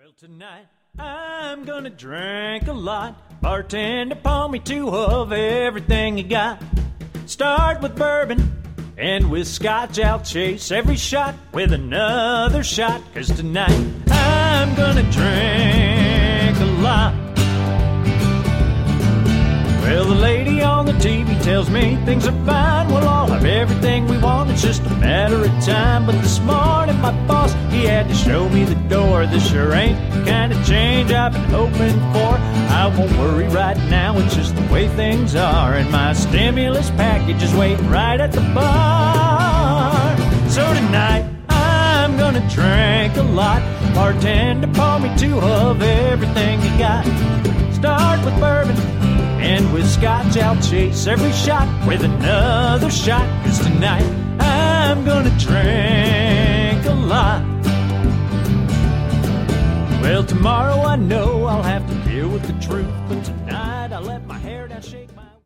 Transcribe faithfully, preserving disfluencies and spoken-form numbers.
Well, tonight I'm gonna drink a lot. Bartender, pour me two of everything you got. Start with bourbon, and with scotch I'll chase every shot with another shot. 'Cause tonight I'm gonna drink a lot. Well, the lady on the T V tells me things are fine. We'll all have everything we want. It's just a matter of time. But this morning my boss, he had to show me the door. This sure ain't the kind of change I've been hoping for. I won't worry right now. It's just the way things are. And my stimulus package is waiting right at the bar. So tonight I'm gonna drink a lot. Bartender, pour me two of everything you got. Start with bourbon, and with scotch I'll chase every shot with another shot. 'Cause tonight I'm gonna drink a lot. Well, tomorrow I know I'll have to deal with the truth, but tonight I let my hair down, shake my